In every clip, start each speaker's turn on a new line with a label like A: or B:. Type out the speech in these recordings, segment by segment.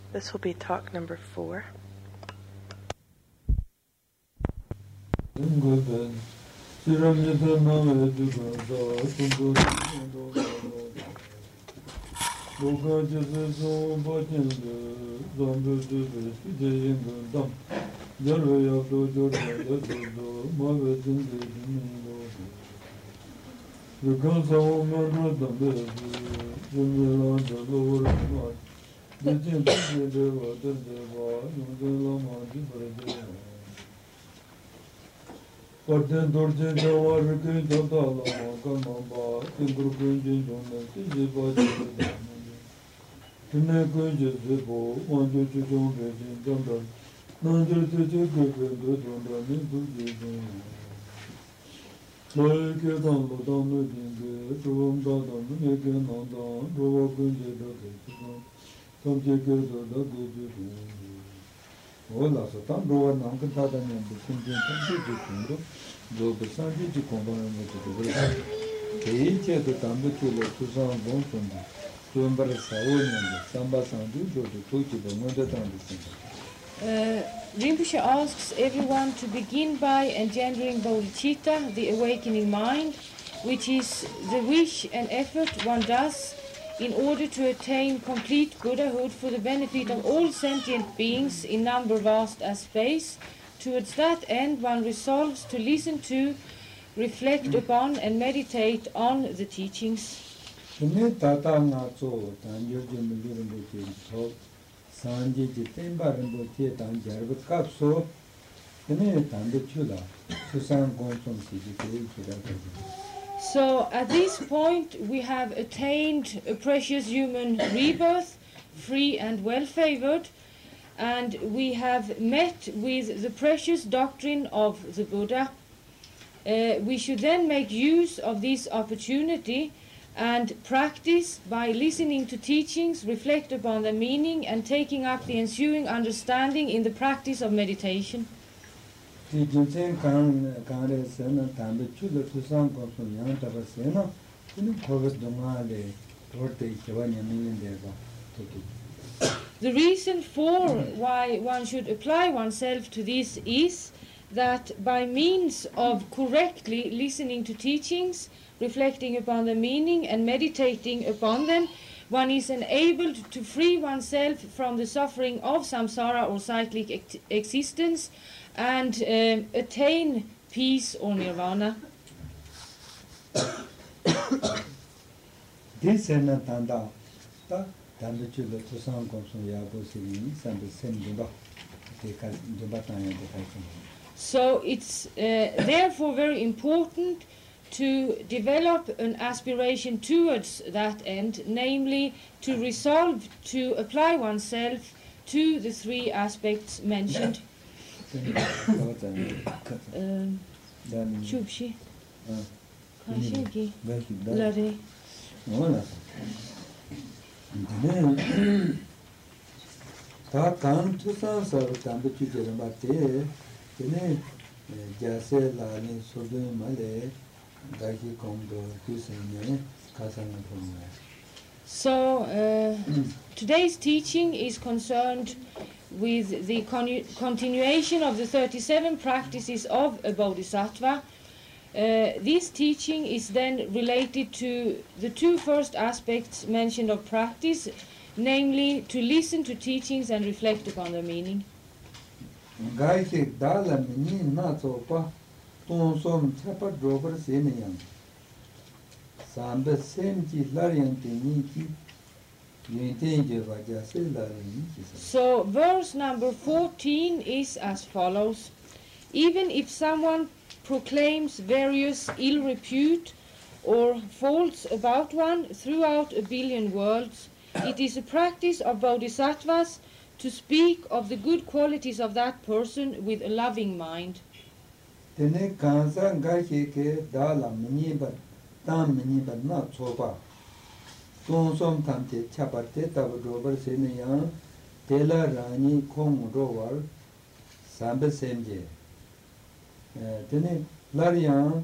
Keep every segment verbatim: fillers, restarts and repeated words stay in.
A: This will be talk number four.
B: Porten dorje jawar ke jodala gamamba ingru kunjin jonne tije baje tune kunje zebo wanjo chujon beje jondal nanjur tije gege jondal ni duje jonne loy ke dan lo dan no dinge rom da dan ne ke nan da ro kunje da ke chujon samje ke da da ge jonne Ola so tan roa nang kan tada nyam bu kun jin tan ji ji kun ro do bu san ji ji kon ba ne to do ke yi che to tan bu chu lo tu san bon ton ji tu mbar sa o nyam san ba san du do do to ji bo mo da tan di sin
C: Uh, Rinpoche asks everyone to begin by engendering bodhicitta, the awakening mind, which is the wish and effort one does in order to attain complete Buddhahood for the benefit of all sentient beings in number vast as space. Towards that end, one resolves to listen to, reflect upon, and meditate on the teachings. So at this point we have attained a precious human rebirth, free and well-favored, and we have met with the precious doctrine of the Buddha. Uh, we should then make use of this opportunity and practice by listening to teachings, reflect upon their meaning, and taking up the ensuing understanding in the practice of meditation. The reason for why one should apply oneself to this is that by means of correctly listening to teachings, reflecting upon the meaning and meditating upon them, one is enabled to free oneself from the suffering of samsara or cyclic ex existence and um, attain peace or nirvana.
B: This is not tanda. Tanda chulo to sang komso yabo sini sambe sem duba. Deka duba tanya deka.
C: So it's uh, therefore very important to develop an aspiration towards that end, namely to resolve to apply oneself to the three aspects mentioned. Chubshi. Kashigi. Lare.
B: Ta kan tu san sa tan bu chi jere ba te ne ja se la ni so de ma le da ki kom do tu se ne ka san na pon.
C: So uh, today's teaching is concerned with the con continuation of the thirty-seven practices of a bodhisattva. Uh, this teaching is then related to the two first aspects mentioned of practice, namely to listen to teachings and reflect upon their meaning. So verse number fourteen is as follows: even if someone proclaims various ill repute or faults about one throughout a billion worlds, it is a practice of bodhisattvas to speak of the good qualities of that person with a loving mind.
B: Tene larian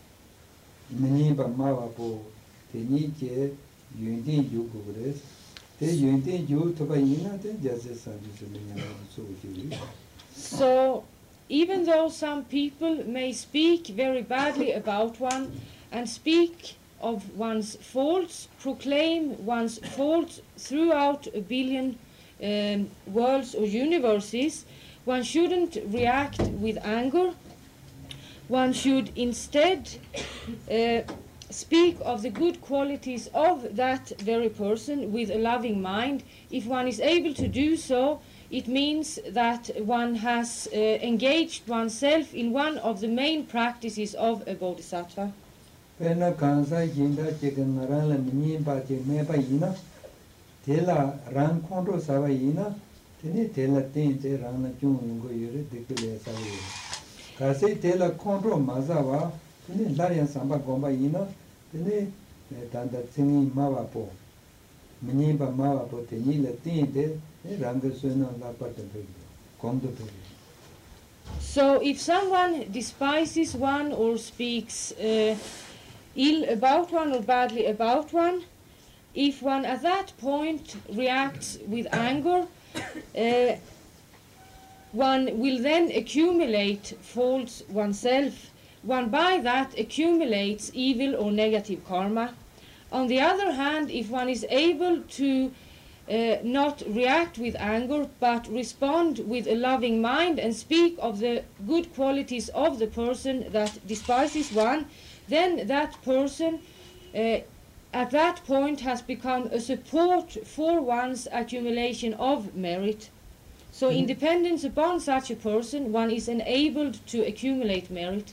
B: mini ba ma po teni ke yundi yugu gres
C: So, even though some people may speak very badly about one and speak of one's faults, proclaim one's faults throughout a billion um, worlds or universes, one shouldn't react with anger. One should instead uh, speak of the good qualities of that very person with a loving mind. If one is able to do so, it means that one has uh, engaged oneself in one of the main practices of a bodhisattva. So if someone despises one or speaks uh, ill about one or badly about one, if one at that point reacts with anger, uh, one will then accumulate faults oneself. One by that accumulates evil or negative karma. On the other hand, if one is able to uh, not react with anger but respond with a loving mind and speak of the good qualities of the person that despises one, then that person uh, at that point has become a support for one's accumulation of merit. So mm-hmm. in dependence upon such a person, one is enabled to accumulate merit.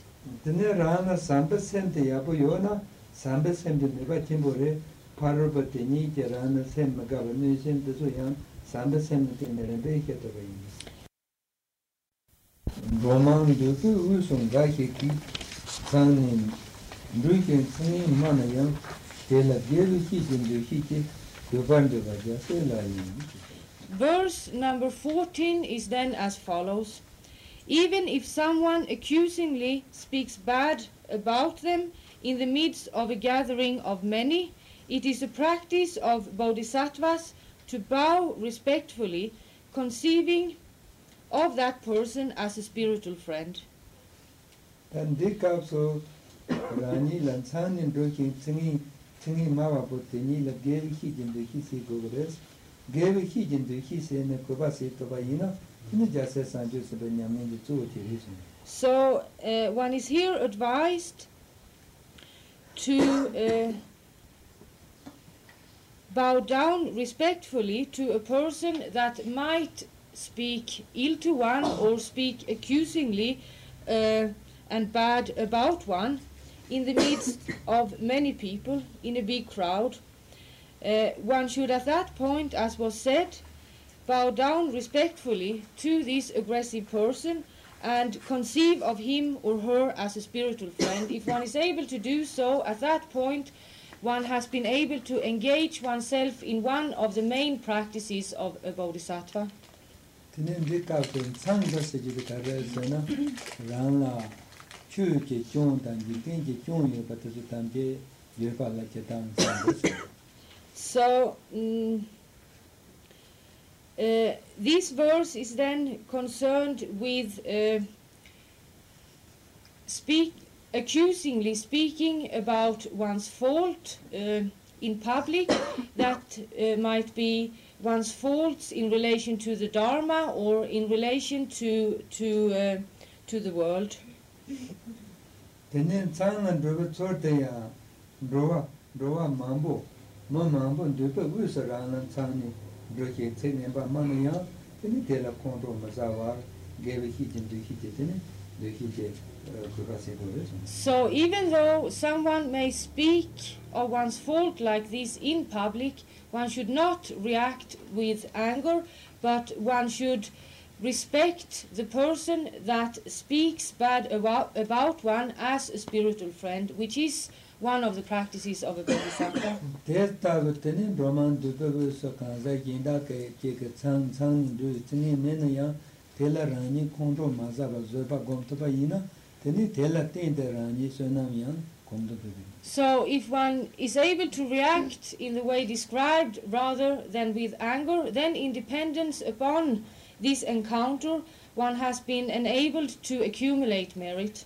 C: Verse number fourteen is then as follows. Even if someone accusingly speaks bad about them in the midst of a gathering of many, it is a practice of bodhisattvas to bow respectfully, conceiving of that person as a spiritual friend. So uh, one is here advised to uh, bow down respectfully to a person that might speak ill to one or speak accusingly uh, and bad about one in the midst of many people in a big crowd. Uh, one should at that point, as was said, bow down respectfully to this aggressive person and conceive of him or her as a spiritual friend. If one is able to do so, at that point one has been able to engage oneself in one of the main practices of a bodhisattva. So mm, uh, this verse is then concerned with uh, speak, accusingly speaking about one's fault uh, in public. That uh, might be one's faults in relation to the Dharma or in relation to to uh, to the world. So even though someone may speak of one's fault like this in public, one should not react with anger, but one should respect the person that speaks bad about, about one as a spiritual friend, which is one of the practices of a bodhisattva. So if one is able to react in the way described rather than with anger, then in dependence upon this encounter, one has been enabled to accumulate merit.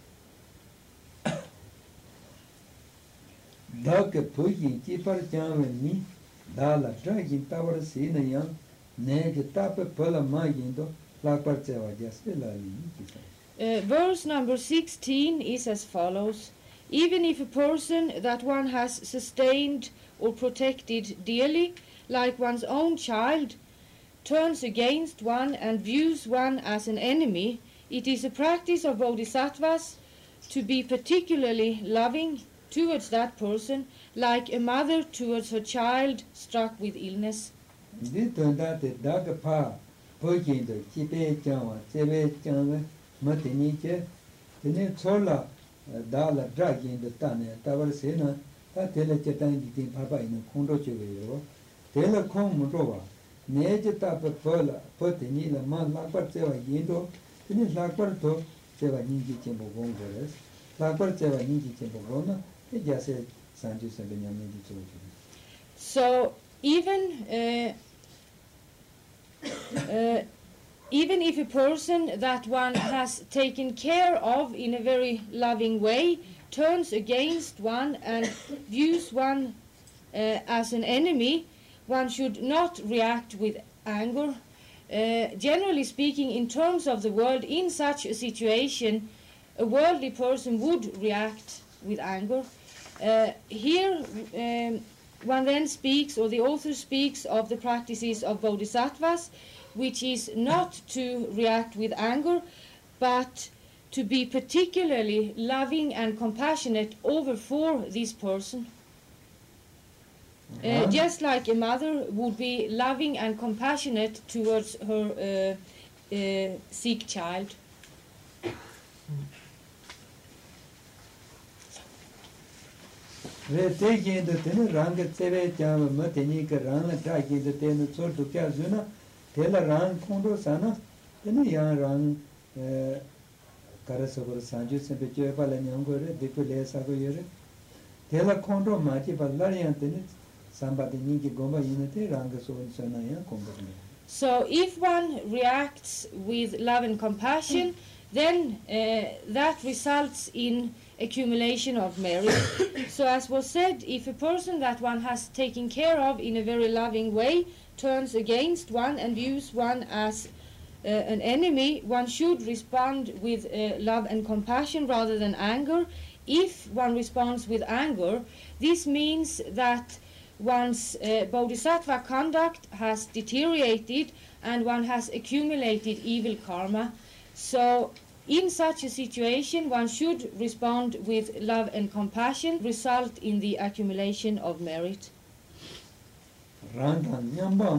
C: Uh, verse number sixteen is as follows. Even if a person that one has sustained or protected dearly, like one's own child, turns against one and views one as an enemy, it is a practice of bodhisattvas to be particularly loving towards that person, like a mother towards her child struck with illness.
B: dāla drāgīn dā tāne, tāwara sēnā, tā tēla chetān jītīn pārpā ina kōntō chīgā yorwa, tēla kōng mūtōwa, nē jī tāpa pōla, pō tēnī la mā lākpar tsēwa yīndō, tēnī lākpar tō tsēwa nīngi chēmbō gōng gōres, lākpar tsēwa nīngi chēmbō gōna, tē jāsē sānchū sāmbē nyam nīngi tsō chīgā.
C: So, even, uh, uh, even if a person that one has taken care of in a very loving way turns against one and views one uh, as an enemy, one should not react with anger. Uh, generally speaking, in terms of the world, in such a situation, a worldly person would react with anger. Uh, here, um, one then speaks, or the author speaks, of the practices of bodhisattvas, which is not to react with anger, but to be particularly loving and compassionate over for this person. Uh, uh, just like a mother would be loving and compassionate towards her uh, uh, sick child.
B: Tela rang kondo sana, tena yang rang karasabur sanju sempe choya pala nyangore, diku le sago yore. Tela kondo machi pala yang tena sambati nyingi gomba yinate rang so sana yang kondo.
C: So if one reacts with love and compassion, then uh, that results in accumulation of merit. So as was said, if a person that one has taken care of in a very loving way turns against one and views one as uh, an enemy, one should respond with uh, love and compassion rather than anger. If one responds with anger, this means that one's uh, bodhisattva conduct has deteriorated and one has accumulated evil karma. So in such a situation, one should respond with love and compassion, result in the accumulation of merit.
B: Then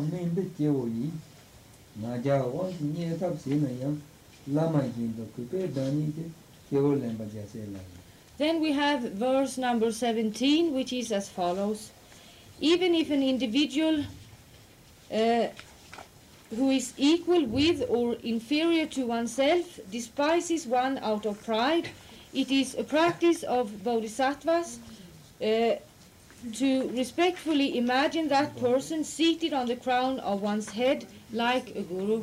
C: we have verse number seventeen, which is as follows. Even if an individual uh, who is equal with or inferior to oneself despises one out of pride, it is a practice of bodhisattvas uh, to respectfully imagine that person seated on the crown of one's head like a guru.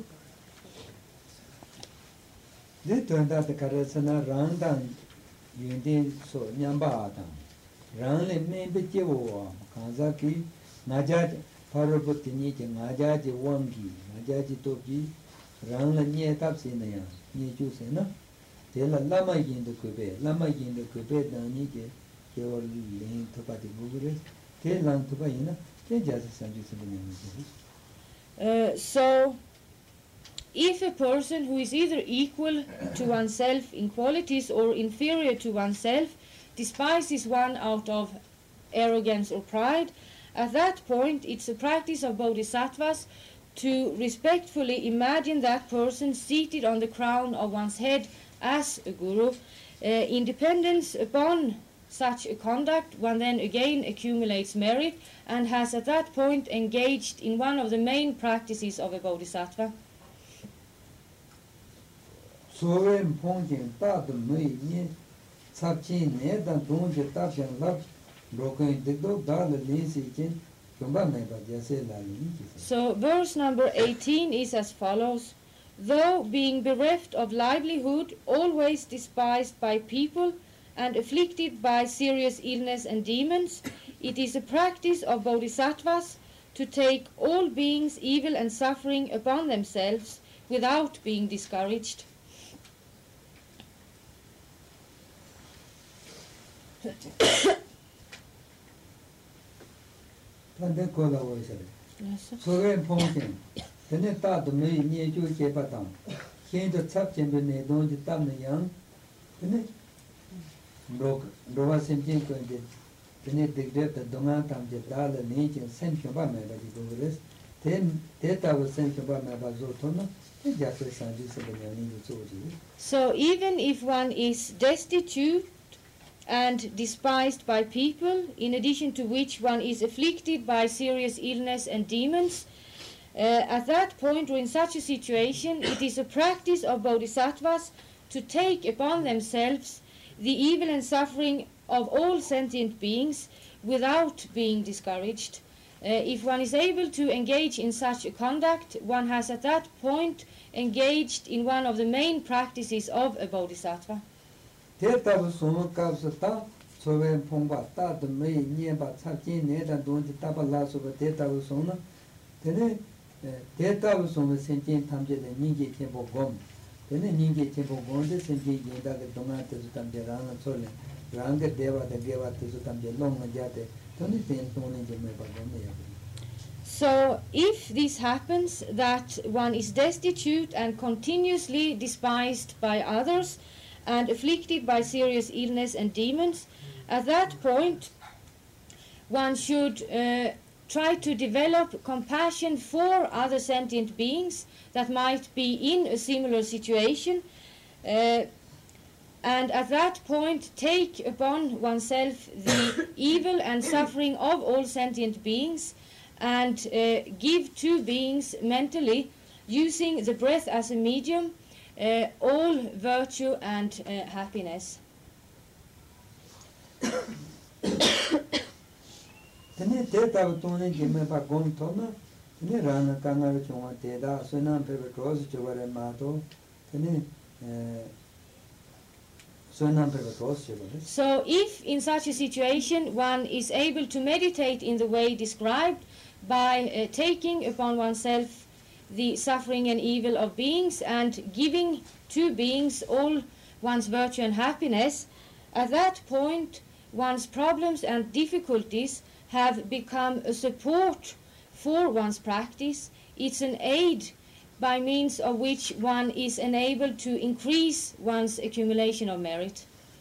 B: Parabutini ke ngajaji wangi, ngajaji toki, rang la nye tap se na ya, nye ju se na, te la lama yin de kube, lama yin de kube dani ke, ke or ling topa de gugure, te lang topa yin na, te jasa sanju se
C: Uh, so, if a person who is either equal to oneself in qualities or inferior to oneself despises one out of arrogance or pride, at that point it's a practice of bodhisattvas to respectfully imagine that person seated on the crown of one's head as a guru. Uh, in dependence upon such a conduct, one then again accumulates merit and has at that point engaged in one of the main practices of a bodhisattva.
B: 삽치 내다 동제 답변 랍 broken digdo dal linsi kin kumba me ba jase la li.
C: So verse number eighteen is as follows: though being bereft of livelihood, always despised by people, and afflicted by serious illness and demons, it is a practice of bodhisattvas to take all beings' evil and suffering upon themselves without being discouraged.
B: Tande kola wo sare.
C: Yes, sir.
B: So wen pongchen. Tene ta de me ni ju che pa tang. Khen de chap chen de ne don ji tam ne yang. Tene bro bro sem chen ko de. Tene de de de donga tam je da le ni chen sem chho ba me ba ji do res. Ten de ta wo sem chho ba me ba zo to na. Te ja se san ji se de ni ju zo ji.
C: So even if one is destitute and despised by people, in addition to which one is afflicted by serious illness and demons, uh, at that point or in such a situation, it is a practice of bodhisattvas to take upon themselves the evil and suffering of all sentient beings without being discouraged. Uh, if one is able to engage in such a conduct, one has at that point engaged in one of the main practices of a bodhisattva.
B: Teta sono kapsa ta soven pongba ta de me nie ba cha jin ne da don ji ta ba la so ba teta sono tene teta sono sen jin tam je de ning je chen bo gom tene ning je chen bo gom de sen ji yin da ge dong na te tam je ran so le ran ge deva de deva te tam je long na ja te tone ten tone je me ba gom ne ya.
C: So, if this happens, that one is destitute and continuously despised by others and afflicted by serious illness and demons, at that point one should uh, try to develop compassion for other sentient beings that might be in a similar situation, uh, and at that point take upon oneself the evil and suffering of all sentient beings, and uh, give to beings mentally, using the breath as a medium, uh, all virtue and uh, happiness.
B: Tene teta tone je me ba gom to na tene rana kanga ro chwa te da so na pe pe cross chwa ma to tene so na pe pe cross chwa.
C: So if in such a situation one is able to meditate in the way described by uh, taking upon oneself the suffering and evil of beings and giving to beings all one's virtue and happiness, at that point one's problems and difficulties have become a support for one's practice. It's an aid by means of which one is enabled to increase one's accumulation of merit.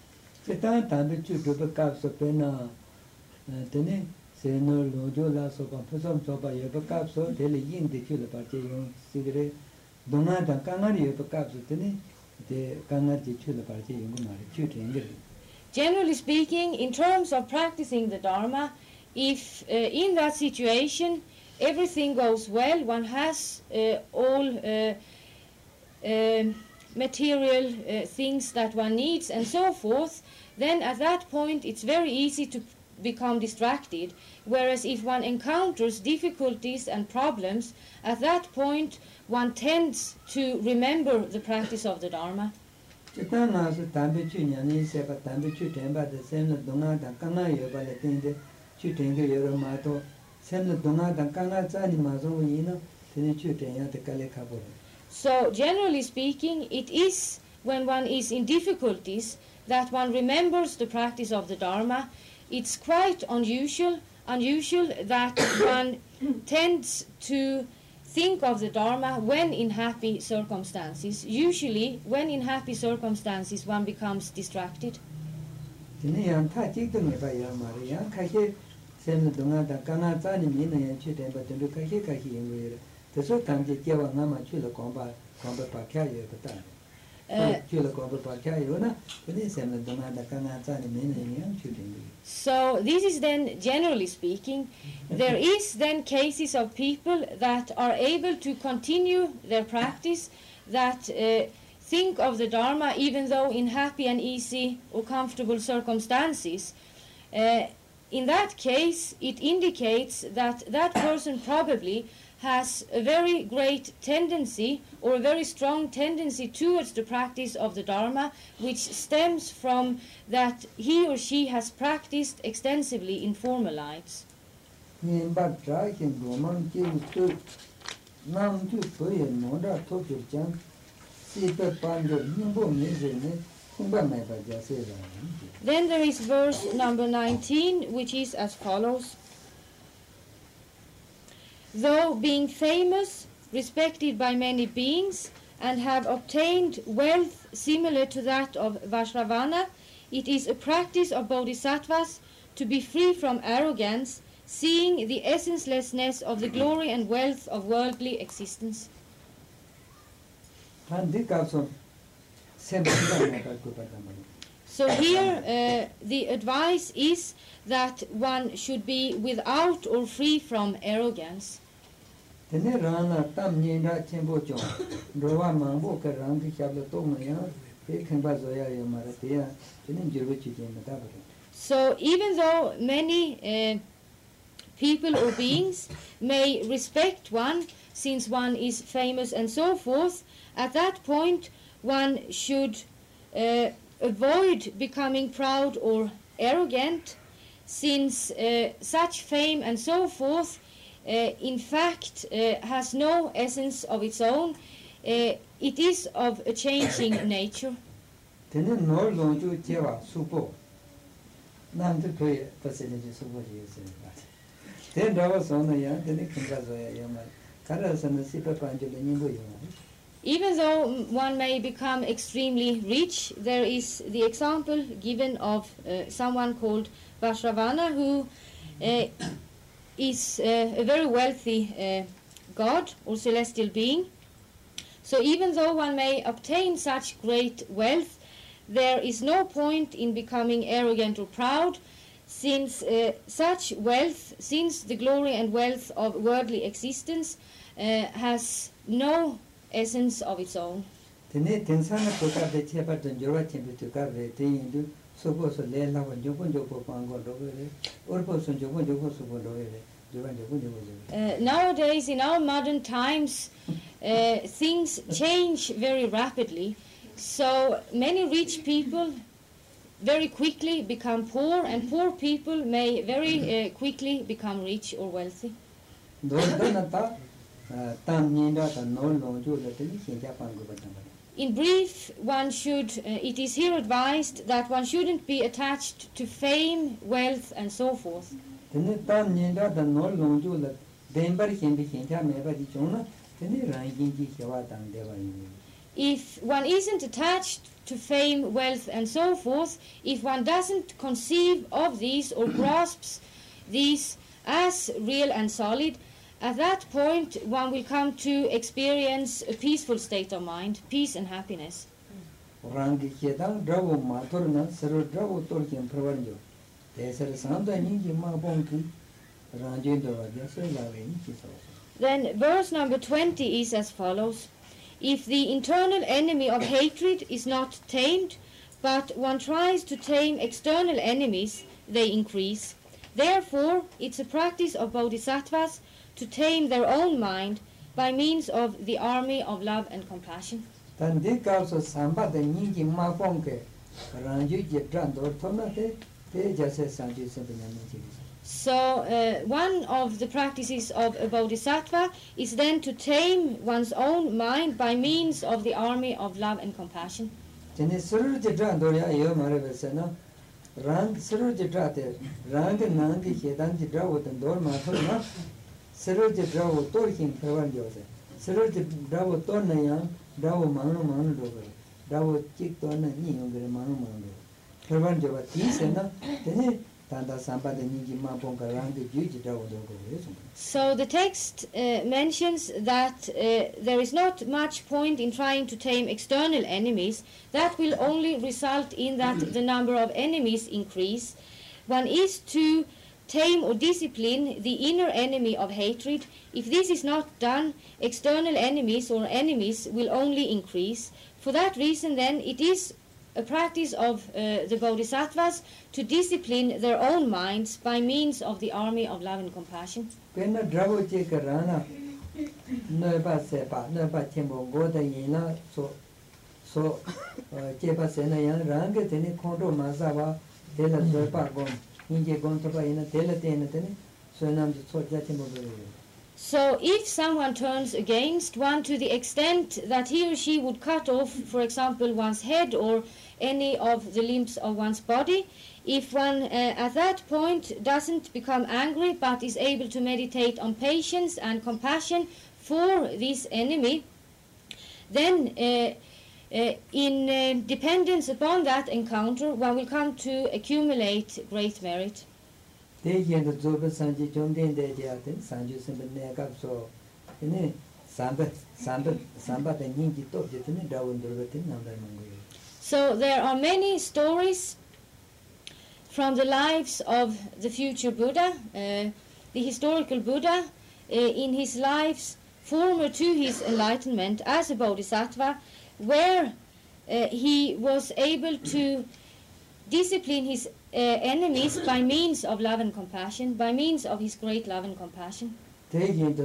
B: Seno lojo la so pa phasam so pa ye pa kap so dele yin de chule pa che yong sigre dona da kangar ye pa kap so tene de kangar je chule pa che yong ma re chu ten ge.
C: Generally speaking, in terms of practicing the Dharma, if uh, in that situation everything goes well, one has uh, all uh, uh, material uh, things that one needs and so forth, then at that point it's very easy to become distracted, whereas if one encounters difficulties and problems, at that point one tends to remember the practice of the Dharma. So generally speaking, it is when one is in difficulties that one remembers the practice of the Dharma. It's quite unusual, unusual that one tends to think of the Dharma when in happy circumstances. Usually, when in happy circumstances, one becomes distracted. Uh, so this is then, generally speaking, there is then cases of people that are able to continue their practice, that uh, think of the Dharma even though in happy and easy or comfortable circumstances, uh, in that case it indicates that that person probably has a very great tendency or a very strong tendency towards the practice of the Dharma, which stems from that he or she has practiced extensively in former lives. Then there is verse number nineteen, which is as follows. Though being famous, respected by many beings, and have obtained wealth similar to that of Vajravana, it is a practice of bodhisattvas to be free from arrogance, seeing the essencelessness of the glory and wealth of worldly existence. So here uh, the advice is that one should be without or free from arrogance. So even though many uh, people or beings may respect one, since one is famous and so forth, at that point one should uh, avoid becoming proud or arrogant, since uh, such fame and so forth uh, in fact uh, has no essence of its own. Uh, it is of a changing nature. Even though one may become extremely rich, there is the example given of uh, someone called Vajravana, who uh, is uh, a very wealthy uh, god or celestial being. So even though one may obtain such great wealth, there is no point in becoming arrogant or proud, since uh, such wealth, since the glory and wealth of worldly existence uh, has no essence of its own. Uh, nowadays, in our modern times, uh, things change very rapidly. So many rich people very quickly become poor, and poor people may very uh, quickly become rich or wealthy. In brief, one should, uh, it is here advised that one shouldn't be attached to fame, wealth, and so forth. If one isn't attached to fame, wealth, and so forth, if one doesn't conceive of these or grasps these as real and solid, at that point one will come to experience a peaceful state of mind, peace and happiness. Then verse number twenty is as follows. If the internal enemy of hatred is not tamed, but one tries to tame external enemies, they increase. Therefore, it's a practice of bodhisattvas to tame their own mind by means of the army of love and compassion. So uh, one of the practices of a bodhisattva is then to tame one's own mind by means of the army of love and compassion. So the text uh, mentions that uh, there is not much point in trying to tame external enemies. That will only result in that the number of enemies increase. One is to tame or discipline the inner enemy of hatred. If this is not done, external enemies or enemies will only increase. For that reason, then, it is a practice of uh, the Bodhisattvas to discipline their own minds by means of the army of love and compassion.
D: So, Jepa Sena Yang Ranga Teni Kondo Mazawa, Della Zopa Gon, Inge Gontoba in a Teletene, so Nam Sojatimbo.
C: So, if someone turns against one to the extent that he or she would cut off, for example, one's head or any of the limbs of one's body, if one uh, at that point doesn't become angry but is able to meditate on patience and compassion for this enemy, then uh, Uh, in uh, dependence upon that encounter, one will come to accumulate great merit. So there are many stories from the lives of the future Buddha, uh, the historical Buddha, uh, in his lives former to his enlightenment as a bodhisattva, where uh, he was able to discipline his uh, enemies by means of love and compassion, by means of his great love and compassion.
D: Uh,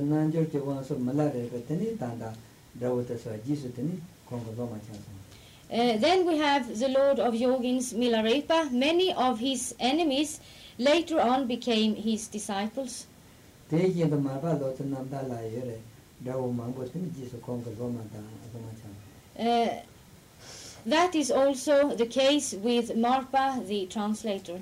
C: then we have the Lord of Yogins, Milarepa. Many of his enemies later on became his disciples. Uh, that is also the case with Marpa, the translator.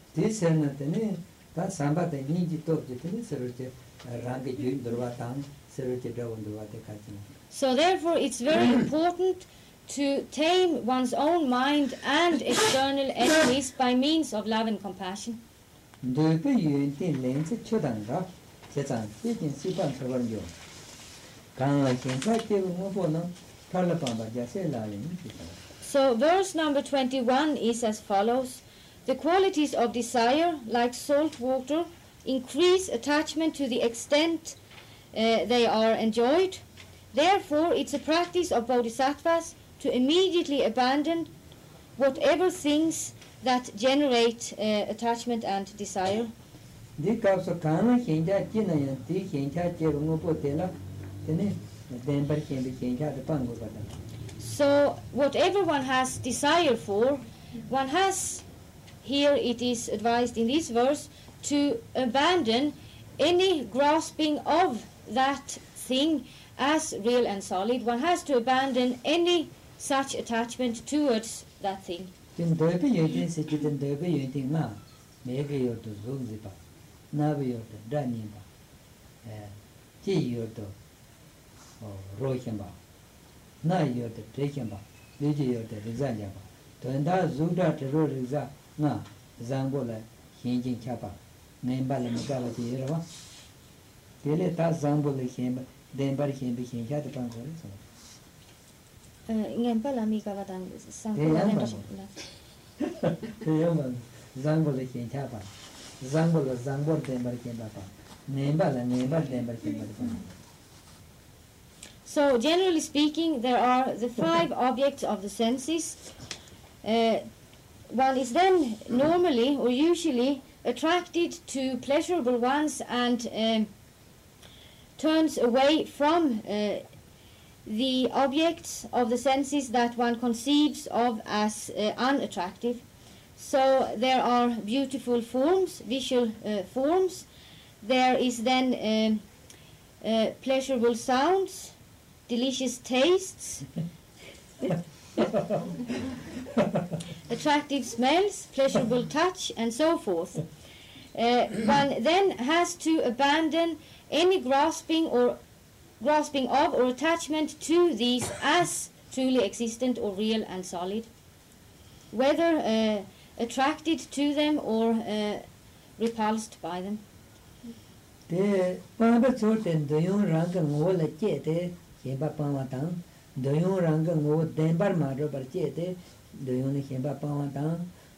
C: So therefore it's very important to tame one's own mind and external enemies by means of love and compassion. So verse number twenty-one is as follows. The qualities of desire, like salt water, increase attachment to the extent uh, they are enjoyed. Therefore, it's a practice of bodhisattvas to immediately abandon whatever things that generate uh, attachment and desire. So, whatever one has desire for, one has, here it is advised in this verse, to abandon any grasping of that thing as real and solid. One has to abandon any such attachment towards that thing. So, generally speaking, there are the five objects of the senses. Uh, one is then normally or usually attracted to pleasurable ones and um, turns away from uh, the objects of the senses that one conceives of as uh, unattractive. So there are beautiful forms, visual uh, forms. There is then um, uh, pleasurable sounds, delicious tastes, attractive smells, pleasurable touch, and so forth. Uh, one then has to abandon any grasping or grasping of or attachment to these as truly existent or real and solid, whether uh, attracted to them or uh, repulsed by them.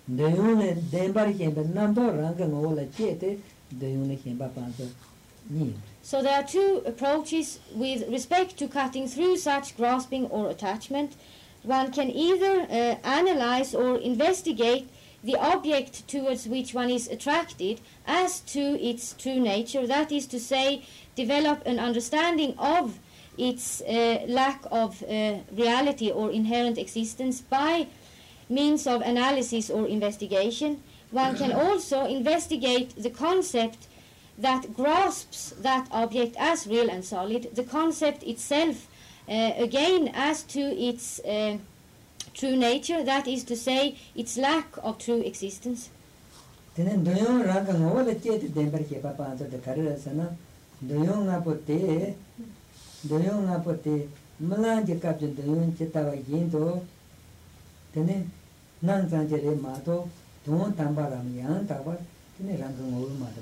D: Dayune Dembari Hemba Nando Ranga Nola Chete, Dayune Hemba Panza Ni.
C: So there are two approaches with respect to cutting through such grasping or attachment. One can either uh, analyze or investigate the object towards which one is attracted as to its true nature, that is to say, develop an understanding of its uh, lack of uh, reality or inherent existence by means of analysis or investigation. One can also investigate the concept that grasps that object as real and solid, the concept itself uh, again as to its uh, true nature, that is to say, its lack of true existence.
D: Tenen doyon ranga ngola chete Dembari Hemba Panza de Karasana, doyon apote, doyon apote, Malanja Captain doyon Chetawa Yinto, Tenen Nang Sanjere Mato, Don Tambaram Yang Tawa, Tenen Ranga Ngola Mata.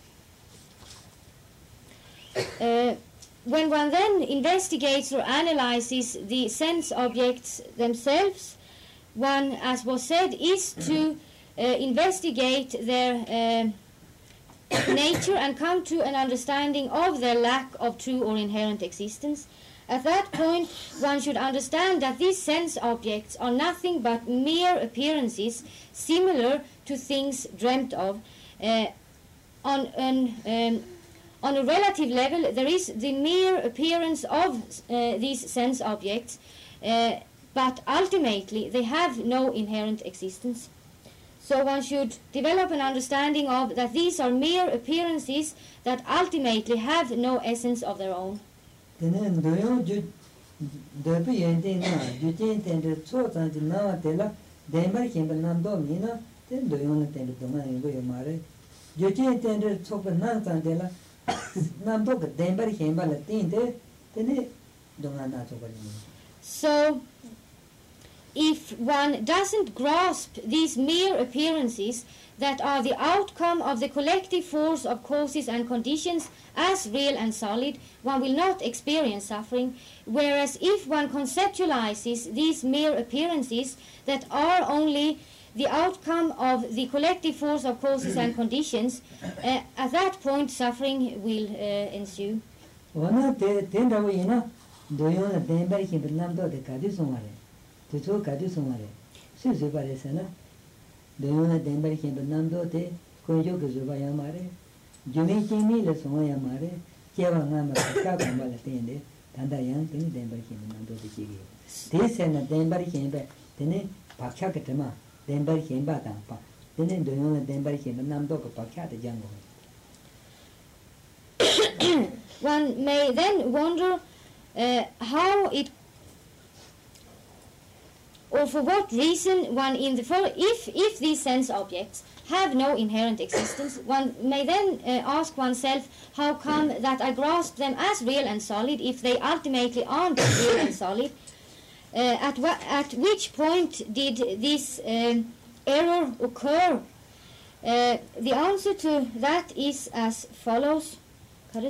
C: Uh, when one then investigates or analyzes the sense objects themselves, one, as was said, is to uh, investigate their uh, nature and come to an understanding of their lack of true or inherent existence. At that point, one should understand that these sense objects are nothing but mere appearances similar to things dreamt of. Uh, on an um, On a relative level, there is the mere appearance of uh, these sense objects, uh, but ultimately they have no inherent existence. So one should develop an understanding of that these are mere appearances that ultimately have no essence of their own.
D: Tenen doyon ju depi yende na ju chen tende cho tan ji na tela Dembari Hemba Nando mina ten doyon tende donga yingo yomare ju chen tende cho pa nang tan tela Namdo Dembari Hemba la tende tene donga na cho bali.
C: So, if one doesn't grasp these mere appearances that are the outcome of the collective force of causes and conditions as real and solid, one will not experience suffering, whereas if one conceptualizes these mere appearances that are only the outcome of the collective force of causes and conditions, uh, at that point suffering will uh, ensue.
D: Wana te tenda wo ina doyon Dembari Hemba Namdo de kadu songare. To cho kadu songare. Su su pare sana. Doyon Dembari Hemba Namdo te konjo ke zuba yamare. Jumi chimi le songa yamare. Chewa ngama ka ka mala tende. Tanda yang tene Dembari Hemba Namdo de chigi. Te sena Dembari Hemba tene pakha ke tema. Dembari Hemba ta pa. Tene doyon Dembari Hemba Namdo ko pakha de jango.
C: One may then wonder uh, how it, or for what reason one in the for if if these sense objects have no inherent existence, one may then uh, ask oneself, how come that I grasp them as real and solid if they ultimately aren't real and solid? Uh, at wh- at which point did this um, error occur? Uh, the answer to that is as follows. Oh,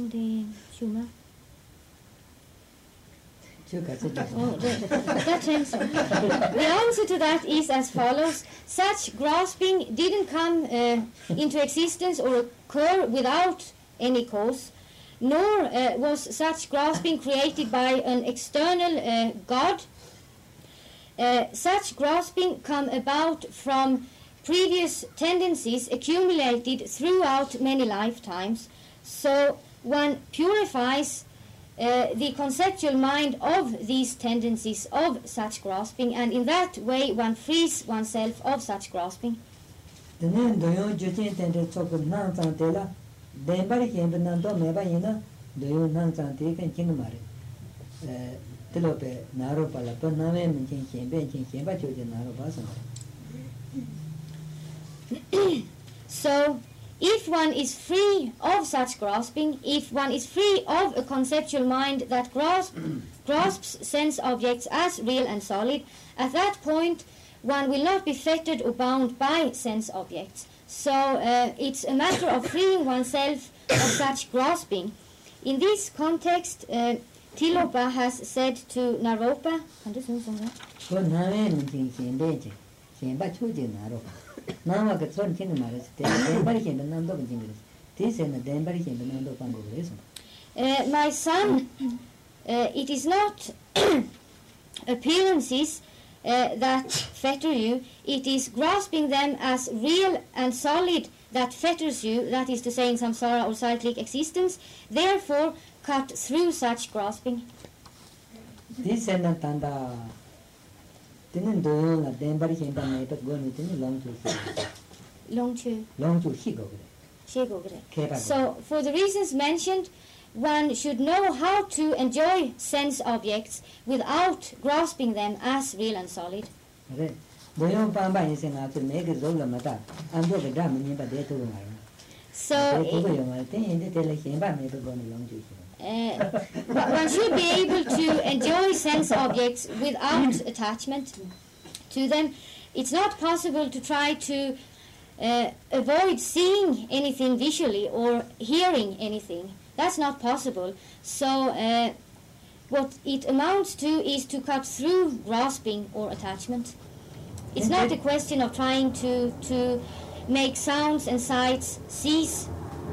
C: that changes. The answer to that is as follows. Such grasping didn't come uh, into existence or occur without any cause, nor uh, was such grasping created by an external uh, God. Uh, such grasping come about from previous tendencies accumulated throughout many lifetimes. So one purifies uh, the conceptual mind of these tendencies of such grasping, and in that way one frees oneself of such grasping.
D: Tenen doyon jutin tende chok nang chang tela Dembari Hemba Nando meba ina doyon nang chang te kan kin mare. Eh telope naro pala pa name min kin hembe kin hemba choje naro ba sa.
C: So if one is free of such grasping, if one is free of a conceptual mind that grasp, grasps sense objects as real and solid, at that point one will not be fettered or bound by sense objects. So uh, it's a matter of freeing oneself of such grasping. In this context, uh, Tilopa has said to Naropa,
D: Ko name min kin hembe che 셴바 초진나로 나와가 전 킨을 말했을 때 덴바리 켄 남도 근징 그랬어 디세는 덴바리 켄 남도 방고 그래서
E: Uh, my son, uh, it is not appearances uh, that fetter you, it is grasping them as real and solid that fetters you, that is to say in samsara or cyclic existence, therefore cut through such grasping.
D: 디세는 단다 드는 도요나 덴바리 켄 밤에 በት 고니 드는 롱주
E: Longchu,
D: 롱주 히고 그래
E: shego gre.
D: 개발
E: So, for the reasons mentioned, one should know how to enjoy sense objects without grasping them as real and solid.
D: 그래 도요 밤밤 생각도 내가 zor라마다 안 보게 담니 바데 도로 말아
E: So,
D: 그거 영화 때 인데 텔레 밤에 በት 고니 롱주
E: uh, one should be able to enjoy sense objects without attachment to them. It's not possible to try to uh, avoid seeing anything visually or hearing anything. That's not possible. So uh, what it amounts to is to cut through grasping or attachment. It's not a question of trying to, to make sounds and sights cease.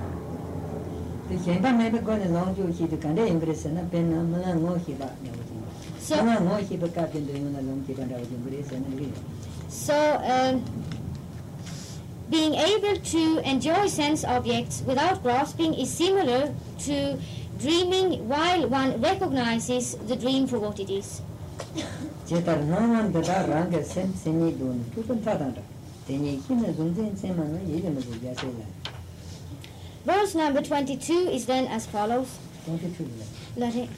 D: 셴바 메베 고니 롱주 히도 간데 잉그레스나 벤나 몰라 노히바
E: So,
D: 나 노히바 카빈데 요나 롱주 간다고 잉그레스나 리
E: so um, being able to enjoy sense objects without grasping is similar to dreaming while one recognizes the dream for what it is.
D: 제타르 나만 데다 랑게 셈 셈이 돈 투분 타단다 데니 힘을 존재인 셈만은 이름을 얘기하세요.
E: Verse number twenty-two is then as follows.
D: twenty-two.
E: Let it.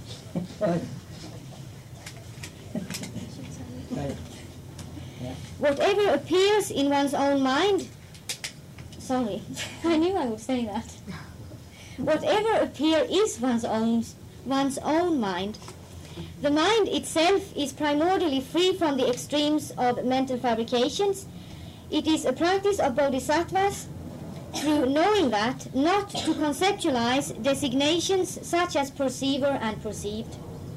E: Whatever appears in one's own mind, sorry, I knew I would say that. Whatever appear is one's own, one's own mind. The mind itself is primordially free from the extremes of mental fabrications. It is a practice of bodhisattvas through knowing that, not to conceptualize designations such as perceiver and perceived.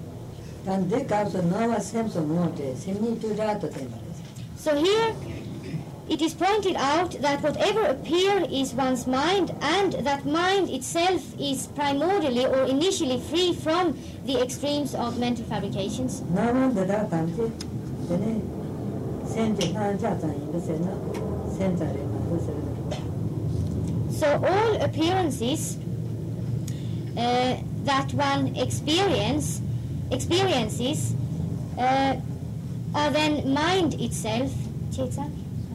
D: 단데 가서 나와 셈서 못해 셈니 두라도 된다.
E: So here it is pointed out that whatever appear is one's mind, and that mind itself is primordially or initially free from the extremes of mental fabrications.
D: 나만 데다 단데 데네 셈제 한자자 이거세나 셈자레 마고서.
E: So all appearances uh, that one experience experiences uh, are then mind itself. Chetsa?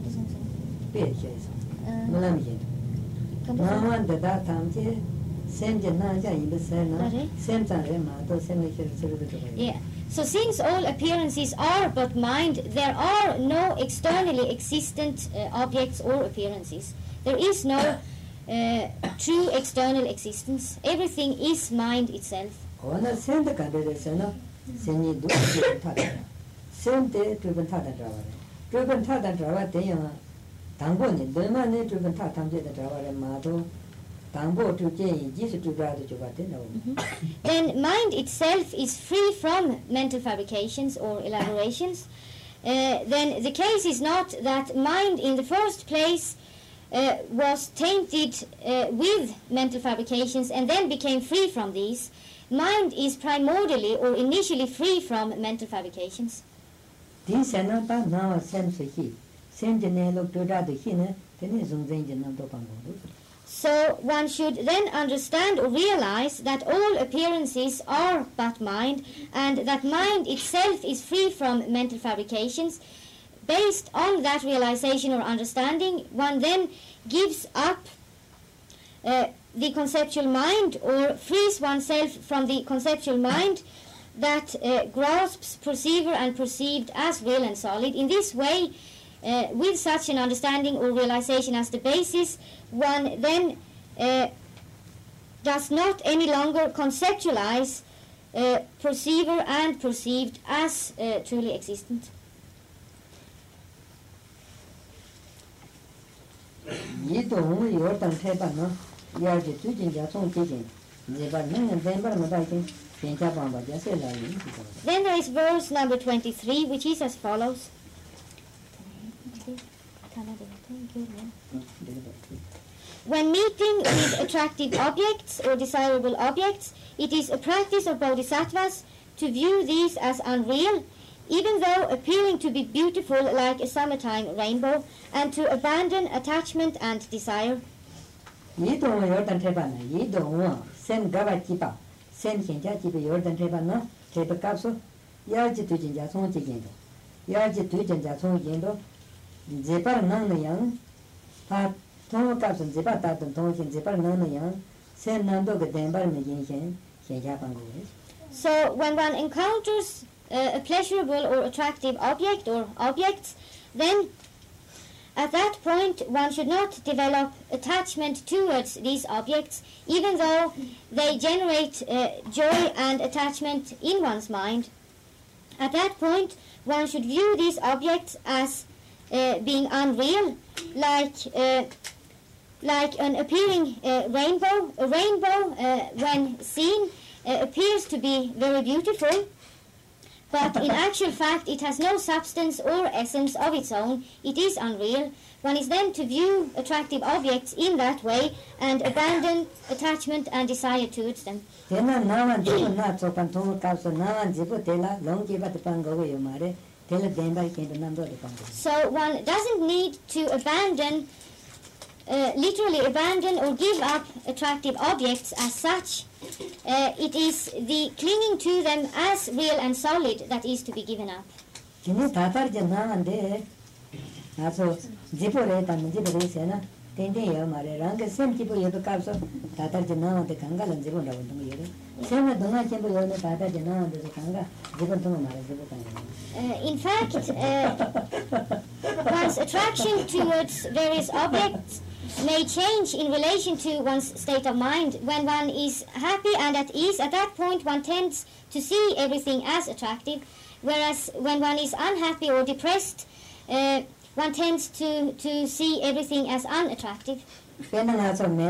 D: 베체스.
E: Uh,
D: 몰라미게. 나만 데다 단데 셈제 나자 이거세나 셈자레 마도 셈이 실수를 들어요.
E: Yeah. So since all appearances are but mind, there are no externally existent uh, objects or appearances. There is no uh, true external existence. Everything is mind itself.
D: 어느 셈데 간데서나 셈이 두분 타다. 셈데 두분 타다 잡아래. 두분 타다 잡아 대야 당보니 너만에 두분 타 탐제다 잡아래 마도 당보 두제 지수 두라도 줘봤대 나.
E: Then mind itself is free from mental fabrications or elaborations. Uh, then the case is not that mind in the first place uh, was tainted uh, with mental fabrications and then became free from these. Mind is primordially or initially free from mental fabrications.
D: 디세나 바 나와 셈스히 셈제네 록도라도 히네 데네 좀쟁제 남도 방고도.
E: So one should then understand or realize that all appearances are but mind, and that mind itself is free from mental fabrications. Based on that realization or understanding, one then gives up uh, the conceptual mind, or frees oneself from the conceptual mind that uh, grasps perceiver and perceived as real and solid. In this way, uh, with such an understanding or realization as the basis, one then uh, does not any longer conceptualize uh, perceiver and perceived as uh, truly existent.
D: 이도 뭐 요단 태반나 야지 주진자 총지진 네바는 덴바는 다이긴 괜찮아 봐봐
E: Then there is verse number twenty-three, which is as follows. When meeting with attractive objects or desirable objects, it is a practice of bodhisattvas to view these as unreal, even though appearing to be beautiful like a summertime rainbow, and to abandon attachment and desire.
D: 이 동어 열단 trepa 이 동어 샘 가바 기바 샘 현자 기바 열단 trepa 나 trepa 값소 야지 두진자 송지긴도 야지 두진자 송지긴도 제발 나는 양 다 동어 값은 제발 다든 동신 제발 나는 양샘 난도 그 덴발면 인생 현자 방법이.
E: So when one encounters uh, a pleasurable or attractive object or objects, then at that point one should not develop attachment towards these objects, even though they generate uh, joy and attachment in one's mind. At that point one should view these objects as uh, being unreal, like uh, like an appearing uh, rainbow. A rainbow, uh, when seen, uh, appears to be very beautiful, but in actual fact it has no substance or essence of its own. It is unreal. One is then to view attractive objects in that way and abandon attachment and desire towards them.
D: So
E: one doesn't need to abandon, uh, literally abandon or give up attractive objects as such. Uh, it is the clinging to them as real and solid that is to be given up.
D: 아서 지포레 담는 지포레 세나 텐데요 말에 랑게 셈 지포 예도 값서 다다르지 나한테 강가는 지본다고 하는 거예요. 셈에 동안 셈보 요네 다다르지 나한테 강가 지본 동안 말에 지본 강가.
E: In fact, uh, one's attraction towards various objects may change in relation to one's state of mind. When one is happy and at ease, at that point one tends to see everything as attractive, whereas when one is unhappy or depressed, uh, one tends to, to see everything as unattractive.
D: So one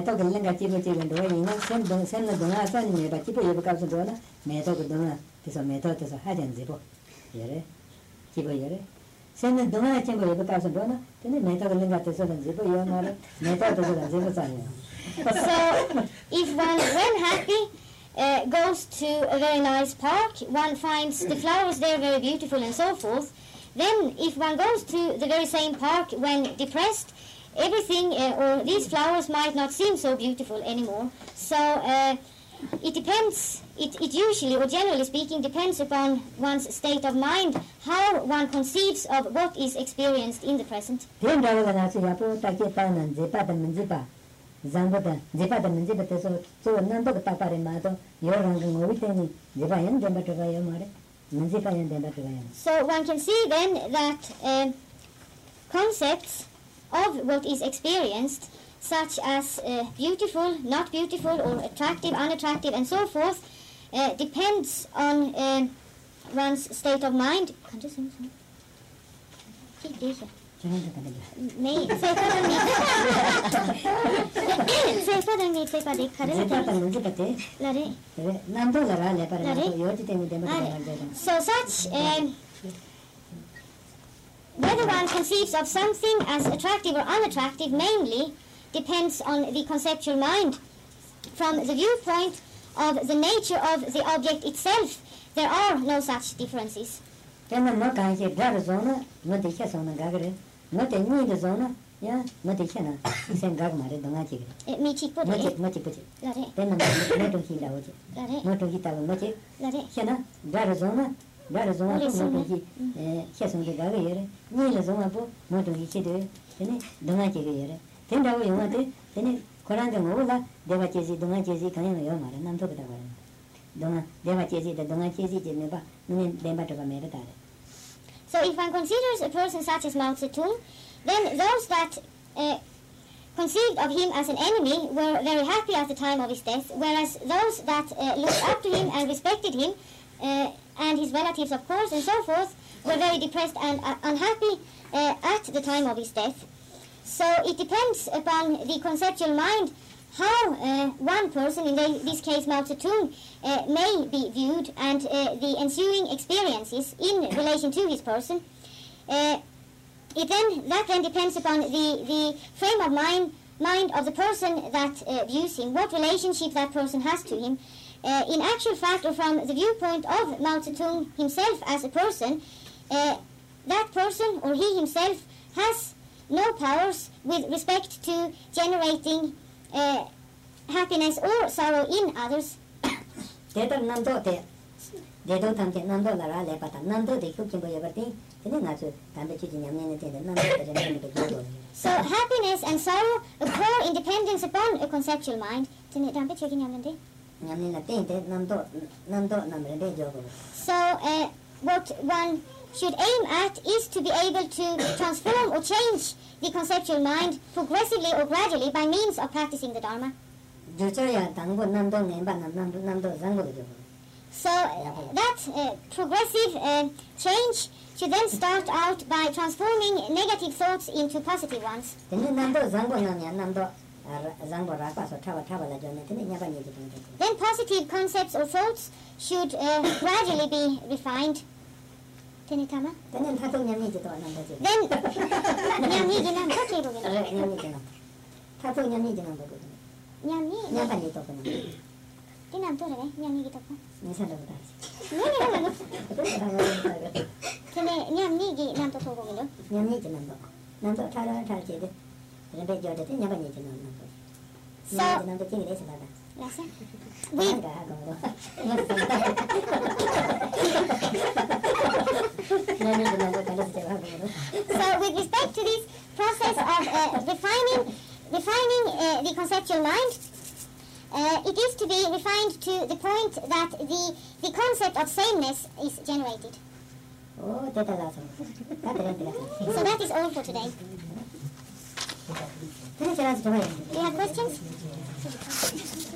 E: if one, when happy, uh, goes to a very nice park, one finds the flowers there very beautiful and so forth. Then, if one goes to the very same park when depressed, everything uh, or these flowers might not seem so beautiful anymore. So uh, it depends, it, it usually or generally speaking depends upon one's state of mind, how one conceives of what is experienced in the present. So one can see then that uh, concepts of what is experienced, such as uh, beautiful, not beautiful, or attractive, unattractive, and so forth, uh, depends on uh, one's state of mind. Nej, säg på den mitt. Säg på den mitt, säg på det. Lare. Lare. So such, um, whether one conceives of something as attractive or unattractive mainly depends on the conceptual mind. From the viewpoint of the nature of the object itself, there are no such differences.
D: Yeah, not a channel. Same government, the magic.
E: Michi put it.
D: Magic put it. Then I'm not to heat out. Not to heat out magic. Chana, Garazona, Garazona, Chesson the Gavere, Nilazona, not to heat it, the magic. Ten dollars you want it, then it, Coranda Mola, Devachesi, Donachesi, Kayama, and I'm talking about it. Dona, Devachesi, the Donachesi, never, then better of a
E: So if one considers a person such as Mao Zedong, then those that uh, conceived of him as an enemy were very happy at the time of his death, whereas those that uh, looked up to him and respected him, uh, and his relatives of course and so forth, were very depressed and uh, unhappy uh, at the time of his death. So it depends upon the conceptual mind how uh, one person, in the, this case Mao Zedong, uh, may be viewed, and uh, the ensuing experiences in relation to his person. Uh, it then that then depends upon the, the frame of mind mind of the person that uh, views him, what relationship that person has to him. Uh, in actual fact, or from the viewpoint of Mao Zedong himself as a person, uh, that person or he himself has no powers with respect to generating uh, happiness or sorrow in others.
F: Tetar namdo te dedo tamte namdo lara le pata namdo de kukin boya berti tene nasu tambe chuji nyamne te namdo te nyamne te godo.
E: So happiness and sorrow occur in dependence upon a conceptual mind. Tene tambe chuji nyamne te
F: nyamne na te te namdo namdo namre de jogo.
E: So uh, what one should aim at is to be able to transform or change the conceptual mind progressively or gradually by means of practicing the Dharma.
F: Juchoya tangbo namdo nemba namdo namdo zango de jogo.
E: So uh, that uh, progressive uh, change should then start out by transforming negative thoughts into positive ones.
F: Tene namdo zango namya namdo zango rapa so thaba thaba la jone tene nyaba ni de.
E: Then positive concepts or thoughts should uh, gradually be refined. Tene tama?
F: Tene thato nyamni de to namdo je.
E: Then nyamni gi nam to kebo gena.
F: Nyamni de nam. Thato nyamni de namdo ko.
E: Nyamni
F: Nyaba ni to ko.
E: Ti nam to re nyamni gi to ko.
F: Ni sa do ta.
E: Ne ne ne. Tene nyamni gi nam to ko gelo.
F: Nyamni de namdo. Namdo thara thara je de. Rebe jo de nyaba ni de namdo.
E: So
F: namdo ti de sa da.
E: Rasa.
F: We
E: We So with respect to this process of uh, refining, refining uh, the conceptual mind, uh, it is to be refined to the point that the, the concept of sameness is generated.
F: Oh, teta la so.
E: So that is all for today.
F: Tene chara
E: Do you have questions?